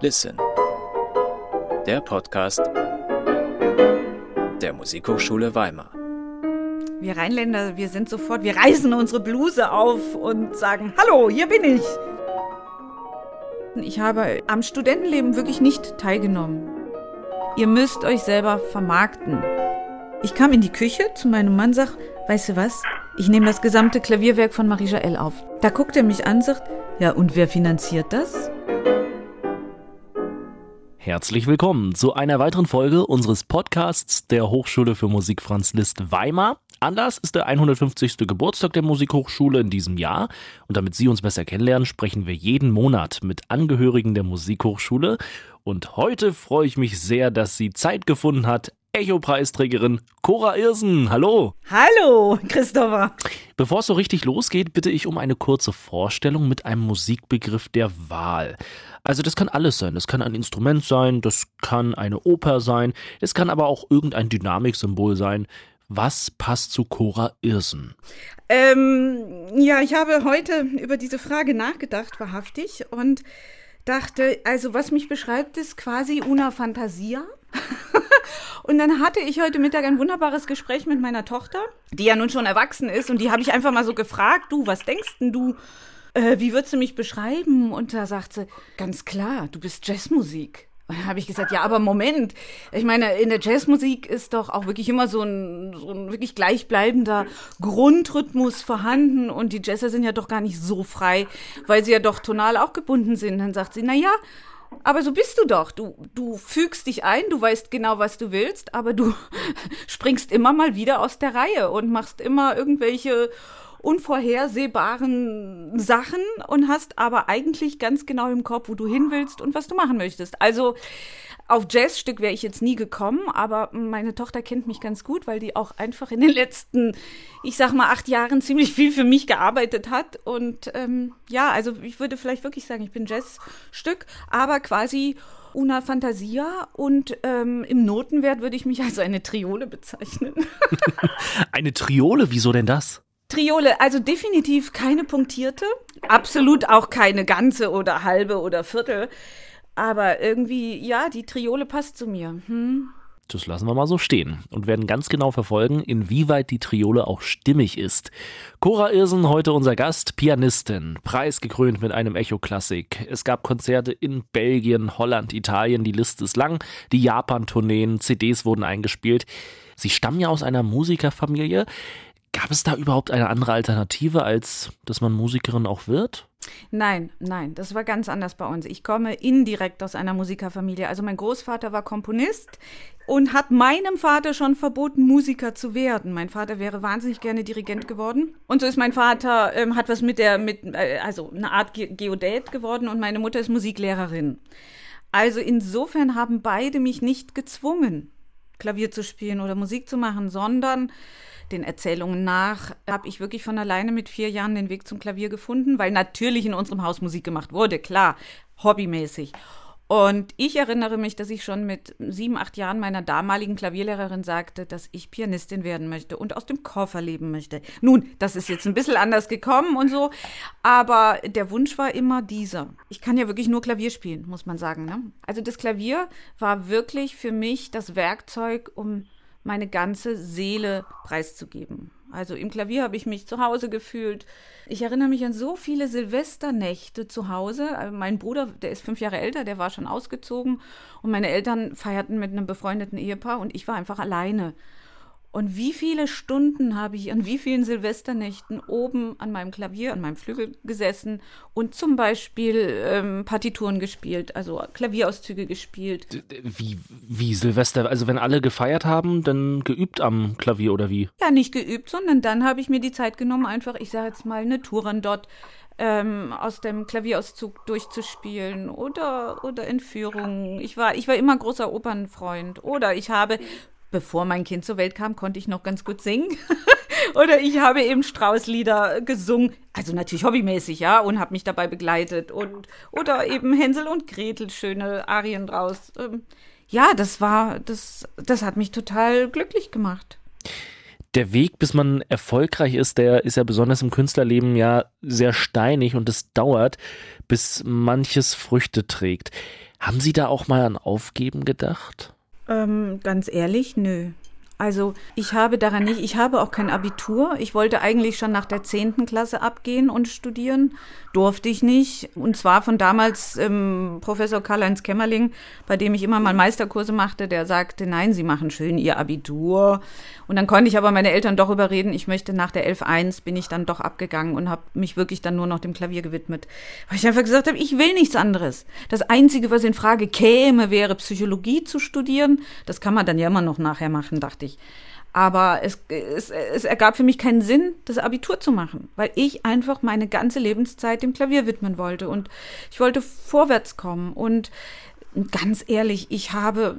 Listen, der Podcast der Musikhochschule Weimar. Wir Rheinländer, wir reißen unsere Bluse auf und sagen, hallo, hier bin ich. Ich habe am Studentenleben wirklich nicht teilgenommen. Ihr müsst euch selber vermarkten. Ich kam in die Küche zu meinem Mann, sag, weißt du was? Ich nehme das gesamte Klavierwerk von Marie Jaël auf. Da guckt er mich an, sagt, ja, und wer finanziert das? Herzlich willkommen zu einer weiteren Folge unseres Podcasts der Hochschule für Musik Franz Liszt Weimar. Anlass ist der 150. Geburtstag der Musikhochschule in diesem Jahr. Und damit Sie uns besser kennenlernen, sprechen wir jeden Monat mit Angehörigen der Musikhochschule. Und heute freue ich mich sehr, dass sie Zeit gefunden hat. Echo-Preisträgerin Cora Irsen. Hallo. Hallo, Christopher. Bevor es so richtig losgeht, bitte ich um eine kurze Vorstellung mit einem Musikbegriff der Wahl. Also das kann alles sein. Das kann ein Instrument sein, das kann eine Oper sein, es kann aber auch irgendein Dynamiksymbol sein. Was passt zu Cora Irsen? Ich habe heute über diese Frage nachgedacht, wahrhaftig, und dachte, also was mich beschreibt, ist quasi una fantasia. Und dann hatte ich heute Mittag ein wunderbares Gespräch mit meiner Tochter, die ja nun schon erwachsen ist, und die habe ich einfach mal so gefragt, du, was denkst denn du, wie würdest du mich beschreiben? Und da sagt sie, ganz klar, du bist Jazzmusik. Und dann habe ich gesagt, ja, aber Moment, ich meine, in der Jazzmusik ist doch auch wirklich immer so ein wirklich gleichbleibender Grundrhythmus vorhanden, und die Jazzer sind ja doch gar nicht so frei, weil sie ja doch tonal auch gebunden sind. Dann sagt sie, naja, aber so bist du doch. Du fügst dich ein, du weißt genau, was du willst, aber du springst immer mal wieder aus der Reihe und machst immer irgendwelche unvorhersehbaren Sachen und hast aber eigentlich ganz genau im Kopf, wo du hin willst und was du machen möchtest. Also auf Jazzstück wäre ich jetzt nie gekommen, aber meine Tochter kennt mich ganz gut, weil die auch einfach in den letzten, 8 Jahren ziemlich viel für mich gearbeitet hat. Und also ich würde vielleicht wirklich sagen, ich bin Jazzstück, aber quasi una fantasia, und im Notenwert würde ich mich als eine Triole bezeichnen. Eine Triole? Wieso denn das? Triole, also definitiv keine punktierte, absolut auch keine ganze oder halbe oder Viertel, aber irgendwie, ja, die Triole passt zu mir. Das lassen wir mal so stehen und werden ganz genau verfolgen, inwieweit die Triole auch stimmig ist. Cora Irsen, heute unser Gast, Pianistin, preisgekrönt mit einem Echo-Klassik. Es gab Konzerte in Belgien, Holland, Italien, die Liste ist lang, die Japan-Tourneen, CDs wurden eingespielt. Sie stammen ja aus einer Musikerfamilie. Gab es da überhaupt eine andere Alternative, als dass man Musikerin auch wird? Nein, das war ganz anders bei uns. Ich komme indirekt aus einer Musikerfamilie. Also mein Großvater war Komponist und hat meinem Vater schon verboten, Musiker zu werden. Mein Vater wäre wahnsinnig gerne Dirigent geworden. Und so ist mein Vater, hat was eine Art Geodät geworden, und meine Mutter ist Musiklehrerin. Also insofern haben beide mich nicht gezwungen, Klavier zu spielen oder Musik zu machen, sondern den Erzählungen nach habe ich wirklich von alleine mit 4 Jahren den Weg zum Klavier gefunden, weil natürlich in unserem Haus Musik gemacht wurde, klar, hobbymäßig. Und ich erinnere mich, dass ich schon mit 7, 8 Jahren meiner damaligen Klavierlehrerin sagte, dass ich Pianistin werden möchte und aus dem Koffer leben möchte. Nun, das ist jetzt ein bisschen anders gekommen und so, aber der Wunsch war immer dieser. Ich kann ja wirklich nur Klavier spielen, muss man sagen, ne? Also das Klavier war wirklich für mich das Werkzeug, um meine ganze Seele preiszugeben. Also im Klavier habe ich mich zu Hause gefühlt. Ich erinnere mich an so viele Silvesternächte zu Hause. Mein Bruder, der ist 5 Jahre älter, der war schon ausgezogen, und meine Eltern feierten mit einem befreundeten Ehepaar, und ich war einfach alleine. Und wie viele Stunden habe ich an wie vielen Silvesternächten oben an meinem Klavier, an meinem Flügel gesessen und zum Beispiel Partituren gespielt, also Klavierauszüge gespielt. Wie Silvester? Also wenn alle gefeiert haben, dann geübt am Klavier oder wie? Ja, nicht geübt, sondern dann habe ich mir die Zeit genommen, einfach, ich sage jetzt mal, eine Turandot aus dem Klavierauszug durchzuspielen oder in Führungen. Ich war immer großer Opernfreund, oder ich habe, bevor mein Kind zur Welt kam, konnte ich noch ganz gut singen. Oder ich habe eben Straußlieder gesungen, also natürlich hobbymäßig, ja, und habe mich dabei begleitet. Oder eben Hänsel und Gretel, schöne Arien draus. Das hat mich total glücklich gemacht. Der Weg, bis man erfolgreich ist, der ist ja besonders im Künstlerleben ja sehr steinig, und es dauert, bis manches Früchte trägt. Haben Sie da auch mal an Aufgeben gedacht? Ganz ehrlich, nö. Also ich habe auch kein Abitur. Ich wollte eigentlich schon nach der 10. Klasse abgehen und studieren. Durfte ich nicht. Und zwar von damals Professor Karl-Heinz Kämmerling, bei dem ich immer mal Meisterkurse machte, der sagte, nein, Sie machen schön Ihr Abitur. Und dann konnte ich aber meine Eltern doch überreden, ich möchte nach der 11.1 bin ich dann doch abgegangen und habe mich wirklich dann nur noch dem Klavier gewidmet. Weil ich einfach gesagt habe, ich will nichts anderes. Das Einzige, was in Frage käme, wäre Psychologie zu studieren. Das kann man dann ja immer noch nachher machen, dachte ich. Aber es ergab für mich keinen Sinn, das Abitur zu machen, weil ich einfach meine ganze Lebenszeit dem Klavier widmen wollte und ich wollte vorwärts kommen. Und ganz ehrlich, ich habe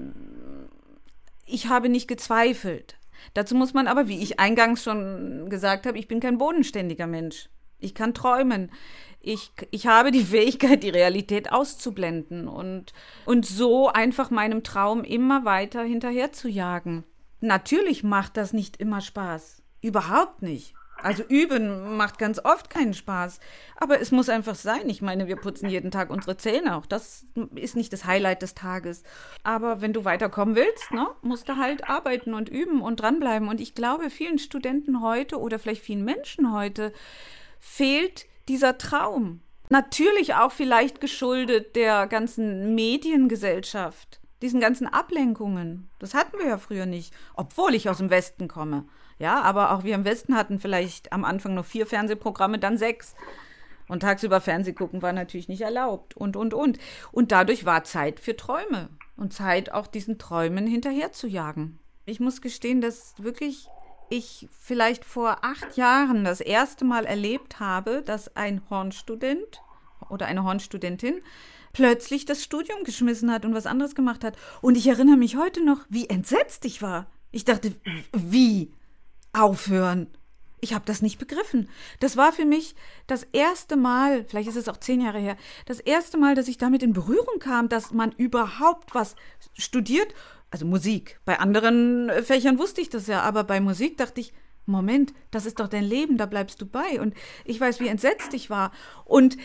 nicht gezweifelt. Dazu muss man aber, wie ich eingangs schon gesagt habe, ich bin kein bodenständiger Mensch. Ich kann träumen. Ich habe die Fähigkeit, die Realität auszublenden und so einfach meinem Traum immer weiter hinterher zu jagen. Natürlich macht das nicht immer Spaß. Überhaupt nicht. Also üben macht ganz oft keinen Spaß. Aber es muss einfach sein. Ich meine, wir putzen jeden Tag unsere Zähne. Auch das ist nicht das Highlight des Tages. Aber wenn du weiterkommen willst, ne, musst du halt arbeiten und üben und dranbleiben. Und ich glaube, vielen Studenten heute oder vielleicht vielen Menschen heute fehlt dieser Traum. Natürlich auch vielleicht geschuldet der ganzen Mediengesellschaft. Diesen ganzen Ablenkungen, das hatten wir ja früher nicht, obwohl ich aus dem Westen komme. Ja, aber auch wir im Westen hatten vielleicht am Anfang noch 4 Fernsehprogramme, dann 6. Und tagsüber Fernseh gucken war natürlich nicht erlaubt und. Und dadurch war Zeit für Träume und Zeit, auch diesen Träumen hinterher zu jagen. Ich muss gestehen, dass wirklich ich vielleicht vor 8 Jahren das erste Mal erlebt habe, dass ein Hornstudent oder eine Hornstudentin plötzlich das Studium geschmissen hat und was anderes gemacht hat. Und ich erinnere mich heute noch, wie entsetzt ich war. Ich dachte, wie? Aufhören? Ich habe das nicht begriffen. Das war für mich das erste Mal, vielleicht ist es auch 10 Jahre her, das erste Mal, dass ich damit in Berührung kam, dass man überhaupt was studiert. Also Musik. Bei anderen Fächern wusste ich das ja, aber bei Musik dachte ich, Moment, das ist doch dein Leben, da bleibst du bei. Und ich weiß, wie entsetzt ich war. Und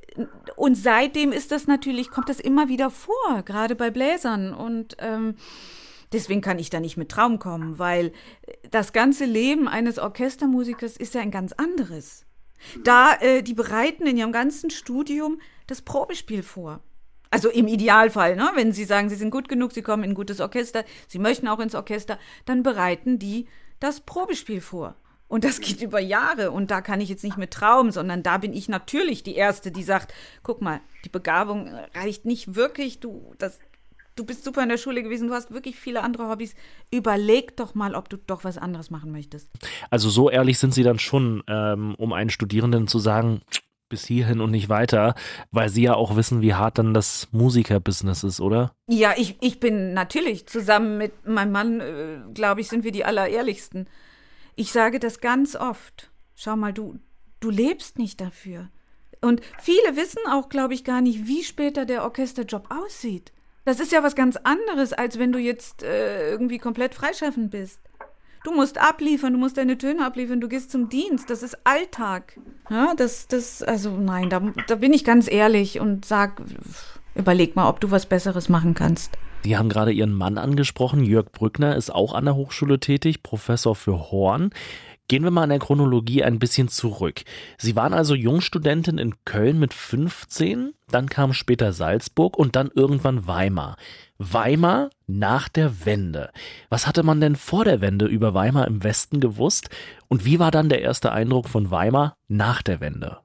seitdem kommt das immer wieder vor, gerade bei Bläsern. Und deswegen kann ich da nicht mit Traum kommen, weil das ganze Leben eines Orchestermusikers ist ja ein ganz anderes. Die bereiten in ihrem ganzen Studium das Probespiel vor. Also im Idealfall, ne? Wenn sie sagen, sie sind gut genug, sie kommen in ein gutes Orchester, sie möchten auch ins Orchester, dann bereiten die das Probespiel vor. Und das geht über Jahre. Und da kann ich jetzt nicht mit Traum, sondern da bin ich natürlich die Erste, die sagt, guck mal, die Begabung reicht nicht wirklich, du bist super in der Schule gewesen, du hast wirklich viele andere Hobbys. Überleg doch mal, ob du doch was anderes machen möchtest. Also so ehrlich sind Sie dann schon, um einen Studierenden zu sagen, bis hierhin und nicht weiter, weil Sie ja auch wissen, wie hart dann das Musikerbusiness ist, oder? Ja, ich bin natürlich zusammen mit meinem Mann, glaube ich, sind wir die Allerehrlichsten. Ich sage das ganz oft. Schau mal, du lebst nicht dafür. Und viele wissen auch, glaube ich, gar nicht, wie später der Orchesterjob aussieht. Das ist ja was ganz anderes, als wenn du jetzt irgendwie komplett freischaffend bist. Du musst abliefern, du musst deine Töne abliefern, du gehst zum Dienst, das ist Alltag. Ja, nein, da bin ich ganz ehrlich und sag, überleg mal, ob du was Besseres machen kannst. Sie haben gerade Ihren Mann angesprochen, Jörg Brückner ist auch an der Hochschule tätig, Professor für Horn. Gehen wir mal in der Chronologie ein bisschen zurück. Sie waren also Jungstudentin in Köln mit 15, dann kam später Salzburg und dann irgendwann Weimar. Weimar nach der Wende. Was hatte man denn vor der Wende über Weimar im Westen gewusst? Und wie war dann der erste Eindruck von Weimar nach der Wende?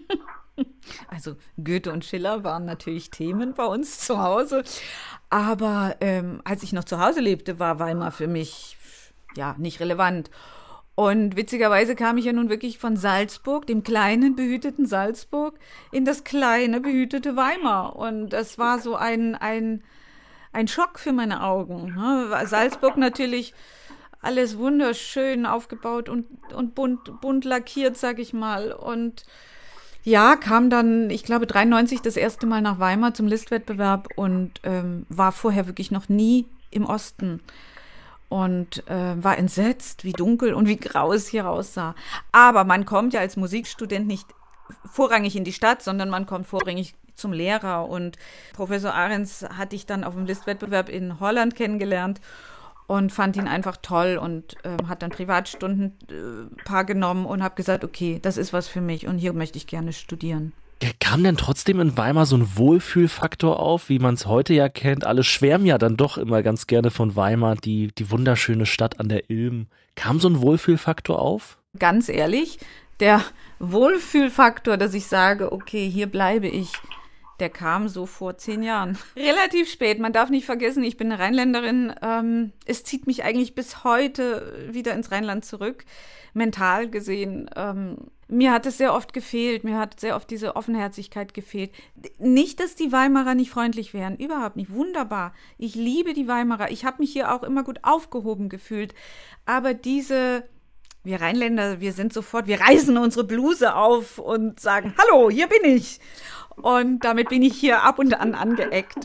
Also Goethe und Schiller waren natürlich Themen bei uns zu Hause. Aber als ich noch zu Hause lebte, war Weimar für mich ja nicht relevant. Und witzigerweise kam ich ja nun wirklich von Salzburg, dem kleinen, behüteten Salzburg, in das kleine, behütete Weimar. Und das war so ein Schock für meine Augen. Salzburg natürlich alles wunderschön aufgebaut und bunt lackiert, sag ich mal. Und ja, kam dann, ich glaube, 93 das erste Mal nach Weimar zum Listwettbewerb und war vorher wirklich noch nie im Osten. Und war entsetzt, wie dunkel und wie grau es hier aussah. Aber man kommt ja als Musikstudent nicht vorrangig in die Stadt, sondern man kommt vorrangig zum Lehrer. Und Professor Ahrens hatte ich dann auf dem Listwettbewerb in Holland kennengelernt und fand ihn einfach toll und hat dann Privatstunden paar genommen und habe gesagt, okay, das ist was für mich und hier möchte ich gerne studieren. Kam denn trotzdem in Weimar so ein Wohlfühlfaktor auf, wie man es heute ja kennt? Alle schwärmen ja dann doch immer ganz gerne von Weimar, die wunderschöne Stadt an der Ilm. Kam so ein Wohlfühlfaktor auf? Ganz ehrlich, der Wohlfühlfaktor, dass ich sage, okay, hier bleibe ich, der kam so vor 10 Jahren. Relativ spät, man darf nicht vergessen, ich bin eine Rheinländerin. Es zieht mich eigentlich bis heute wieder ins Rheinland zurück, mental gesehen. Mir hat es sehr oft gefehlt, mir hat sehr oft diese Offenherzigkeit gefehlt. Nicht, dass die Weimarer nicht freundlich wären, überhaupt nicht, wunderbar. Ich liebe die Weimarer, ich habe mich hier auch immer gut aufgehoben gefühlt. Aber wir Rheinländer, wir reißen unsere Bluse auf und sagen, hallo, hier bin ich. Und damit bin ich hier ab und an angeeckt.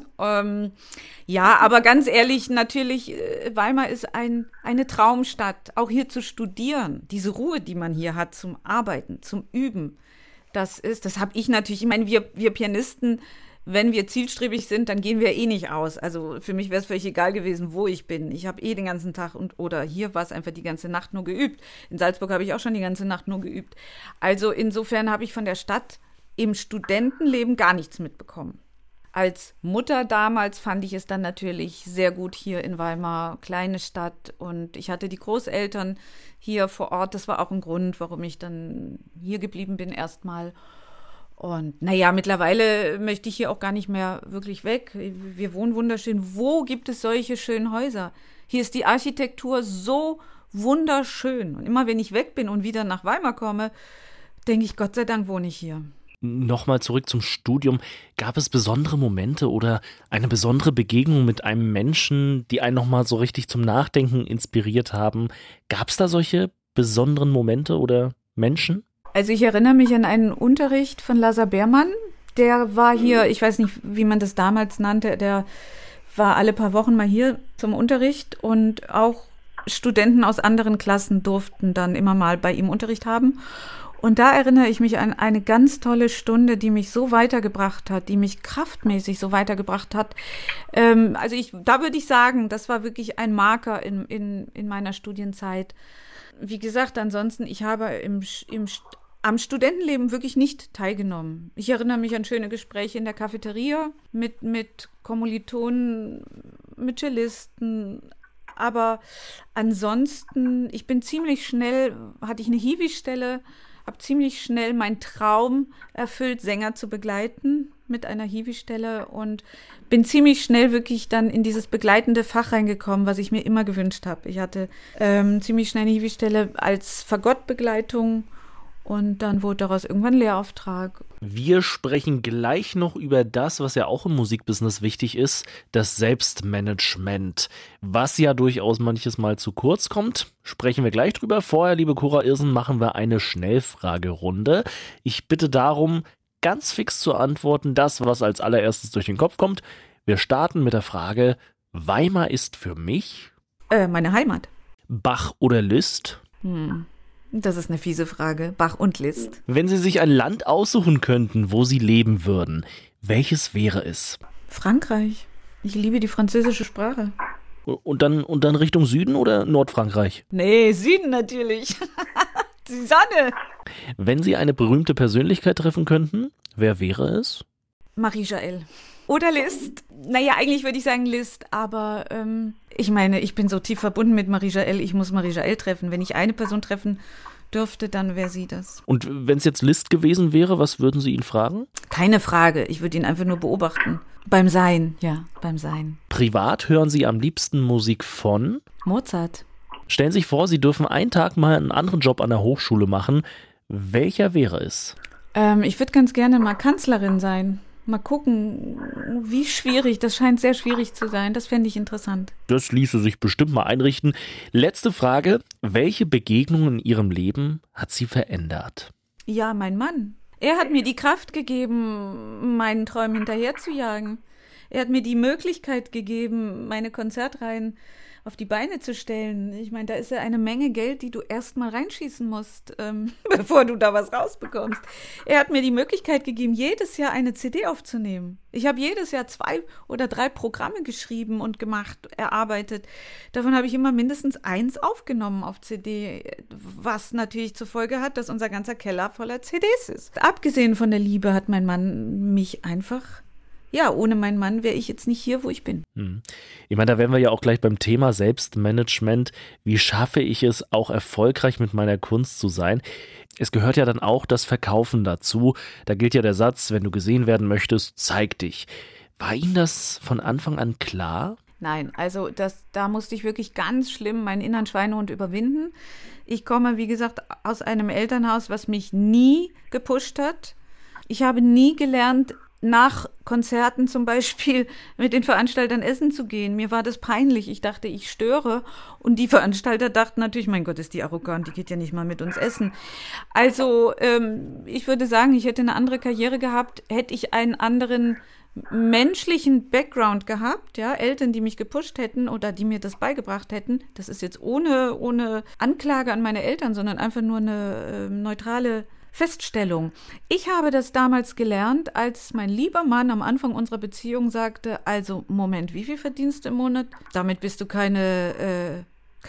Ja, aber ganz ehrlich, natürlich, Weimar ist eine Traumstadt, auch hier zu studieren. Diese Ruhe, die man hier hat zum Arbeiten, zum Üben, das habe ich natürlich, ich meine, wir Pianisten, wenn wir zielstrebig sind, dann gehen wir nicht aus. Also für mich wäre es völlig egal gewesen, wo ich bin. Ich habe den ganzen Tag oder hier war es einfach die ganze Nacht nur geübt. In Salzburg habe ich auch schon die ganze Nacht nur geübt. Also insofern habe ich von der Stadt im Studentenleben gar nichts mitbekommen. Als Mutter damals fand ich es dann natürlich sehr gut hier in Weimar, kleine Stadt. Und ich hatte die Großeltern hier vor Ort. Das war auch ein Grund, warum ich dann hier geblieben bin erstmal. Und naja, mittlerweile möchte ich hier auch gar nicht mehr wirklich weg. Wir wohnen wunderschön. Wo gibt es solche schönen Häuser? Hier ist die Architektur so wunderschön. Und immer wenn ich weg bin und wieder nach Weimar komme, denke ich, Gott sei Dank wohne ich hier. Nochmal zurück zum Studium. Gab es besondere Momente oder eine besondere Begegnung mit einem Menschen, die einen nochmal so richtig zum Nachdenken inspiriert haben? Gab es da solche besonderen Momente oder Menschen? Also ich erinnere mich an einen Unterricht von Lazar Beermann. Der war hier, ich weiß nicht, wie man das damals nannte, der war alle paar Wochen mal hier zum Unterricht und auch Studenten aus anderen Klassen durften dann immer mal bei ihm Unterricht haben. Und da erinnere ich mich an eine ganz tolle Stunde, die mich so weitergebracht hat, die mich kraftmäßig so weitergebracht hat. Da würde ich sagen, das war wirklich ein Marker in meiner Studienzeit. Wie gesagt, ansonsten, ich habe am Studentenleben wirklich nicht teilgenommen. Ich erinnere mich an schöne Gespräche in der Cafeteria mit Kommilitonen, mit Cellisten. Aber ansonsten, hatte ich eine Hiwi-Stelle, habe ziemlich schnell meinen Traum erfüllt, Sänger zu begleiten mit einer Hiwi-Stelle und bin ziemlich schnell wirklich dann in dieses begleitende Fach reingekommen, was ich mir immer gewünscht habe. Ich hatte ziemlich schnell eine Hiwi-Stelle als Fagottbegleitung und dann wurde daraus irgendwann ein Lehrauftrag. Wir sprechen gleich noch über das, was ja auch im Musikbusiness wichtig ist, das Selbstmanagement, was ja durchaus manches Mal zu kurz kommt. Sprechen wir gleich drüber. Vorher, liebe Cora Irsen, machen wir eine Schnellfragerunde. Ich bitte darum, ganz fix zu antworten, das, was als allererstes durch den Kopf kommt. Wir starten mit der Frage, Weimar ist für mich? Meine Heimat. Bach oder Liszt? Das ist eine fiese Frage. Bach und Liszt. Wenn Sie sich ein Land aussuchen könnten, wo Sie leben würden, welches wäre es? Frankreich. Ich liebe die französische Sprache. Und dann Richtung Süden oder Nordfrankreich? Nee, Süden natürlich. Die Sonne. Wenn Sie eine berühmte Persönlichkeit treffen könnten, wer wäre es? Marie-Jaël. Oder Liszt. Naja, eigentlich würde ich sagen Liszt, aber ich meine, ich bin so tief verbunden mit Marie-Jaël, ich muss Marie-Jaël treffen. Wenn ich eine Person treffen dürfte, dann wäre sie das. Und wenn es jetzt Liszt gewesen wäre, was würden Sie ihn fragen? Keine Frage, ich würde ihn einfach nur beobachten. Beim Sein. Privat hören Sie am liebsten Musik von? Mozart. Stellen Sie sich vor, Sie dürfen einen Tag mal einen anderen Job an der Hochschule machen. Welcher wäre es? Ich würde ganz gerne mal Kanzlerin sein. Mal gucken, wie schwierig, das scheint sehr schwierig zu sein. Das fände ich interessant. Das ließe sich bestimmt mal einrichten. Letzte Frage, welche Begegnung in Ihrem Leben hat Sie verändert? Ja, mein Mann. Er hat mir die Kraft gegeben, meinen Träumen hinterher zu jagen. Er hat mir die Möglichkeit gegeben, meine Konzertreihen auf die Beine zu stellen. Ich meine, da ist ja eine Menge Geld, die du erst mal reinschießen musst, bevor du da was rausbekommst. Er hat mir die Möglichkeit gegeben, jedes Jahr eine CD aufzunehmen. Ich habe jedes Jahr 2 oder 3 Programme geschrieben und gemacht, erarbeitet. Davon habe ich immer mindestens 1 aufgenommen auf CD, was natürlich zur Folge hat, dass unser ganzer Keller voller CDs ist. Abgesehen von der Liebe hat mein Mann mich einfach... Ja, ohne meinen Mann wäre ich jetzt nicht hier, wo ich bin. Ich meine, da wären wir ja auch gleich beim Thema Selbstmanagement. Wie schaffe ich es, auch erfolgreich mit meiner Kunst zu sein? Es gehört ja dann auch das Verkaufen dazu. Da gilt ja der Satz, wenn du gesehen werden möchtest, zeig dich. War Ihnen das von Anfang an klar? Nein, also da musste ich wirklich ganz schlimm meinen inneren Schweinehund überwinden. Ich komme, wie gesagt, aus einem Elternhaus, was mich nie gepusht hat. Ich habe nie gelernt, nach Konzerten zum Beispiel mit den Veranstaltern essen zu gehen. Mir war das peinlich. Ich dachte, ich störe. Und die Veranstalter dachten natürlich, mein Gott, ist die arrogant, die geht ja nicht mal mit uns essen. Also ich würde sagen, ich hätte eine andere Karriere gehabt, hätte ich einen anderen menschlichen Background gehabt, ja, Eltern, die mich gepusht hätten oder die mir das beigebracht hätten. Das ist jetzt ohne Anklage an meine Eltern, sondern einfach nur eine neutrale Feststellung. Ich habe das damals gelernt, als mein lieber Mann am Anfang unserer Beziehung sagte, also Moment, wie viel verdienst du im Monat? Damit bist du keine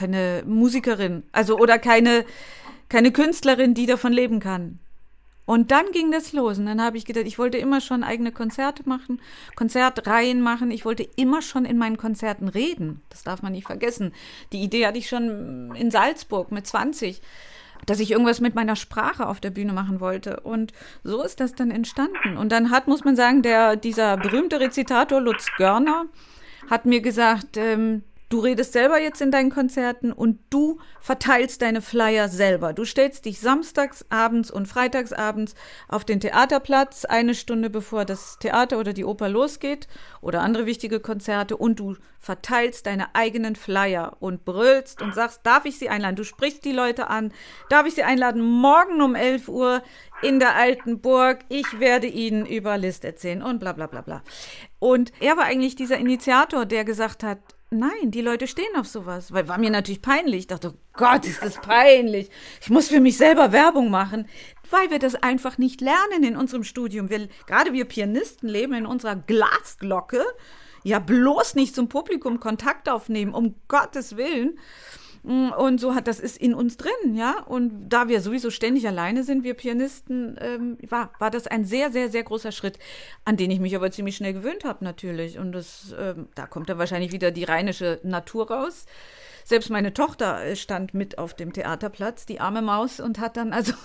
Musikerin, also oder keine Künstlerin, die davon leben kann. Und dann ging das los und dann habe ich gedacht, ich wollte immer schon eigene Konzerte machen, Konzertreihen machen, ich wollte immer schon in meinen Konzerten reden, das darf man nicht vergessen. Die Idee hatte ich schon in Salzburg mit 20, dass ich irgendwas mit meiner Sprache auf der Bühne machen wollte. Und so ist das dann entstanden. Und dann muss man sagen, dieser berühmte Rezitator Lutz Görner hat mir gesagt, du redest selber jetzt in deinen Konzerten und du verteilst deine Flyer selber. Du stellst dich samstags abends und freitags abends auf den Theaterplatz, 1 Stunde bevor das Theater oder die Oper losgeht oder andere wichtige Konzerte und du verteilst deine eigenen Flyer und brüllst und sagst, darf ich Sie einladen? Du sprichst die Leute an, darf ich Sie einladen? Morgen um 11 Uhr in der Alten Burg, ich werde Ihnen über Liszt erzählen und bla bla bla bla. Und er war eigentlich dieser Initiator, der gesagt hat, nein, die Leute stehen auf sowas. Weil war mir natürlich peinlich. Ich dachte, oh Gott, ist das peinlich. Ich muss für mich selber Werbung machen. Weil wir das einfach nicht lernen in unserem Studium. Gerade wir Pianisten leben in unserer Glasglocke. Ja, bloß nicht zum Publikum Kontakt aufnehmen, um Gottes Willen. Und das ist in uns drin, ja. Und da wir sowieso ständig alleine sind, wir Pianisten, war das ein sehr, sehr, sehr großer Schritt, an den ich mich aber ziemlich schnell gewöhnt habe natürlich. Und da kommt dann wahrscheinlich wieder die rheinische Natur raus. Selbst meine Tochter stand mit auf dem Theaterplatz, die arme Maus, und hat dann also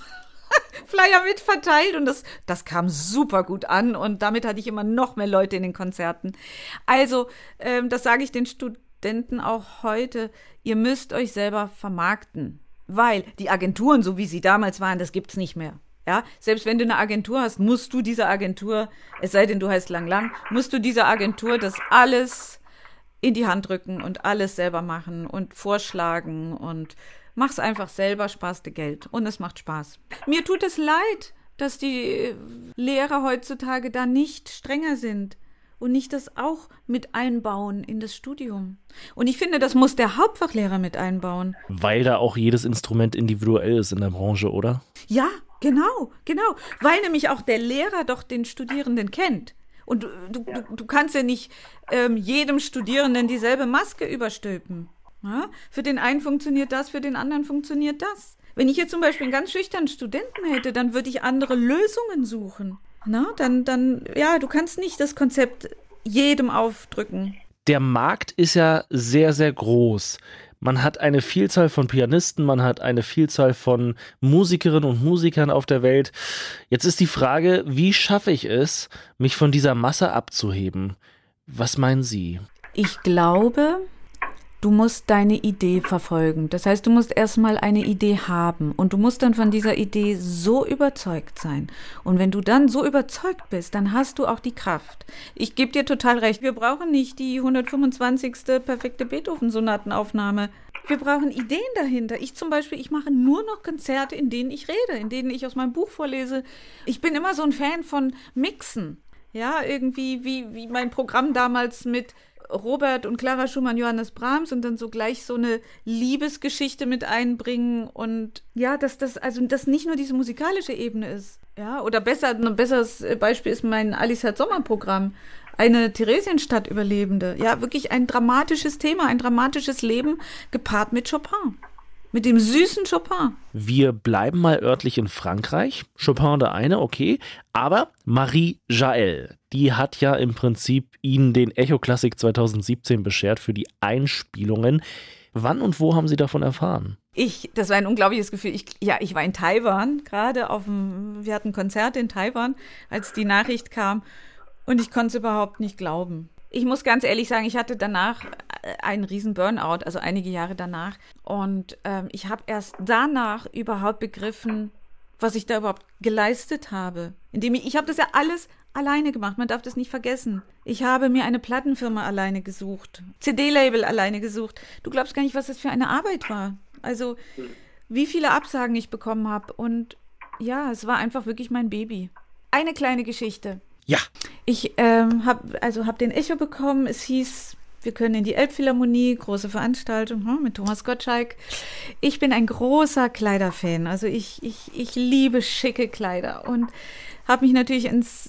Flyer mitverteilt. Und das kam super gut an. Und damit hatte ich immer noch mehr Leute in den Konzerten. Also, das sage ich den Studenten auch heute, ihr müsst euch selber vermarkten, weil die Agenturen, so wie sie damals waren, das gibt's nicht mehr. Ja, selbst wenn du eine Agentur hast, musst du dieser Agentur, es sei denn du heißt Lang, musst du dieser Agentur das alles in die Hand drücken und alles selber machen und vorschlagen und mach's einfach selber, sparst dir Geld und es macht Spaß. Mir tut es leid, dass die Lehrer heutzutage da nicht strenger sind. Und nicht das auch mit einbauen in das Studium. Und ich finde, das muss der Hauptfachlehrer mit einbauen. Weil da auch jedes Instrument individuell ist in der Branche, oder? Ja, genau. Weil nämlich auch der Lehrer doch den Studierenden kennt. Und du kannst ja nicht jedem Studierenden dieselbe Maske überstülpen. Ja? Für den einen funktioniert das, für den anderen funktioniert das. Wenn ich jetzt zum Beispiel einen ganz schüchternen Studenten hätte, dann würde ich andere Lösungen suchen. Na, dann, ja, du kannst nicht das Konzept jedem aufdrücken. Der Markt ist ja sehr, sehr groß. Man hat eine Vielzahl von Pianisten, man hat eine Vielzahl von Musikerinnen und Musikern auf der Welt. Jetzt ist die Frage, wie schaffe ich es, mich von dieser Masse abzuheben? Was meinen Sie? Ich glaube, du musst deine Idee verfolgen. Das heißt, du musst erstmal eine Idee haben und du musst dann von dieser Idee so überzeugt sein. Und wenn du dann so überzeugt bist, dann hast du auch die Kraft. Ich gebe dir total recht, wir brauchen nicht die 125. perfekte Beethoven-Sonatenaufnahme. Wir brauchen Ideen dahinter. Ich zum Beispiel, ich mache nur noch Konzerte, in denen ich rede, in denen ich aus meinem Buch vorlese. Ich bin immer so ein Fan von Mixen. Ja, irgendwie wie mein Programm damals mit Robert und Clara Schumann, Johannes Brahms und dann so gleich so eine Liebesgeschichte mit einbringen und ja, dass das nicht nur diese musikalische Ebene ist. Ja, oder ein besseres Beispiel ist mein Alice hat Sommerprogramm. Eine Theresienstadt-Überlebende. Ja, wirklich ein dramatisches Thema, ein dramatisches Leben gepaart mit Chopin. Mit dem süßen Chopin. Wir bleiben mal örtlich in Frankreich. Chopin der eine, okay. Aber Marie Jael, die hat ja im Prinzip Ihnen den Echo Classic 2017 beschert für die Einspielungen. Wann und wo haben Sie davon erfahren? Das war ein unglaubliches Gefühl. Ich war in Taiwan gerade wir hatten Konzerte in Taiwan, als die Nachricht kam. Und ich konnte es überhaupt nicht glauben. Ich muss ganz ehrlich sagen, ich hatte danach einen riesen Burnout, also einige Jahre danach. Und ich habe erst danach überhaupt begriffen, was ich da überhaupt geleistet habe. Ich habe das ja alles alleine gemacht, man darf das nicht vergessen. Ich habe mir eine Plattenfirma alleine gesucht, CD-Label alleine gesucht. Du glaubst gar nicht, was das für eine Arbeit war. Also wie viele Absagen ich bekommen habe. Und ja, es war einfach wirklich mein Baby. Eine kleine Geschichte. Ja. Ich hab den Echo bekommen. Es hieß, wir können in die Elbphilharmonie, große Veranstaltung mit Thomas Gottschalk. Ich bin ein großer Kleiderfan. Also ich liebe schicke Kleider und habe mich natürlich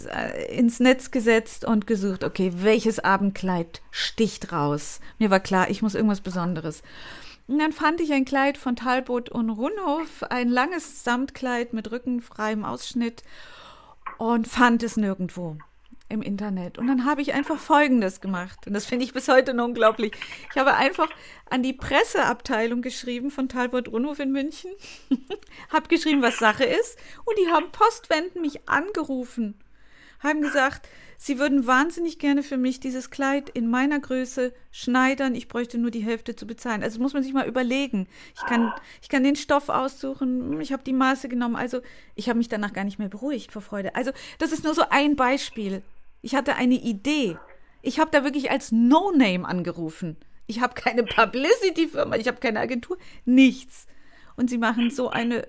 ins Netz gesetzt und gesucht, okay, welches Abendkleid sticht raus? Mir war klar, ich muss irgendwas Besonderes. Und dann fand ich ein Kleid von Talbot und Rundhoff, ein langes Samtkleid mit rückenfreiem Ausschnitt. Und fand es nirgendwo im Internet. Und dann habe ich einfach Folgendes gemacht. Und das finde ich bis heute noch unglaublich. Ich habe einfach an die Presseabteilung geschrieben von Talbot Rundhoff in München. Habe geschrieben, was Sache ist. Und die haben postwendend mich angerufen. Haben gesagt, sie würden wahnsinnig gerne für mich dieses Kleid in meiner Größe schneidern. Ich bräuchte nur die Hälfte zu bezahlen. Also muss man sich mal überlegen. Ich kann den Stoff aussuchen. Ich habe die Maße genommen. Also ich habe mich danach gar nicht mehr beruhigt vor Freude. Also das ist nur so ein Beispiel. Ich hatte eine Idee. Ich habe da wirklich als No-Name angerufen. Ich habe keine Publicity-Firma. Ich habe keine Agentur. Nichts. Und sie machen so eine,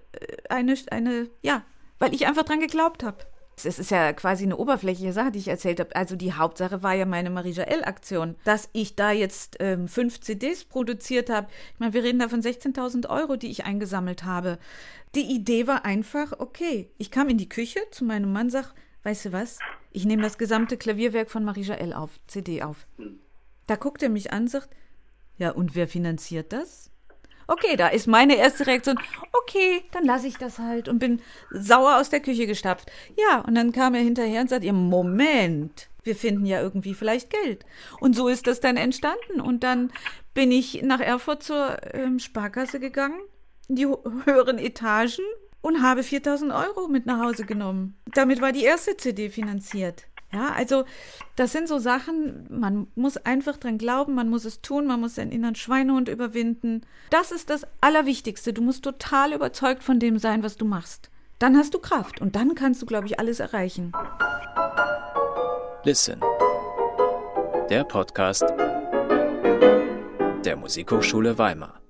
ja, weil ich einfach dran geglaubt habe. Es ist ja quasi eine oberflächliche Sache, die ich erzählt habe. Also die Hauptsache war ja meine Marie Jael-Aktion. Dass ich da jetzt 5 CDs produziert habe. Ich meine, wir reden da von 16.000 Euro, die ich eingesammelt habe. Die Idee war einfach, okay, ich kam in die Küche zu meinem Mann, sag, weißt du was, ich nehme das gesamte Klavierwerk von Marie Jael auf, CD auf. Da guckt er mich an, sagt, ja, und wer finanziert das? Okay, da ist meine erste Reaktion, okay, dann lasse ich das halt und bin sauer aus der Küche gestapft. Ja, und dann kam er hinterher und sagt, ja, Moment, wir finden ja irgendwie vielleicht Geld. Und so ist das dann entstanden. Und dann bin ich nach Erfurt zur Sparkasse gegangen, in die höheren Etagen und habe 4.000 Euro mit nach Hause genommen. Damit war die erste CD finanziert. Ja, also das sind so Sachen, man muss einfach dran glauben, man muss es tun, man muss seinen inneren Schweinehund überwinden. Das ist das Allerwichtigste. Du musst total überzeugt von dem sein, was du machst. Dann hast du Kraft und dann kannst du, glaube ich, alles erreichen. Listen. Der Podcast der Musikhochschule Weimar.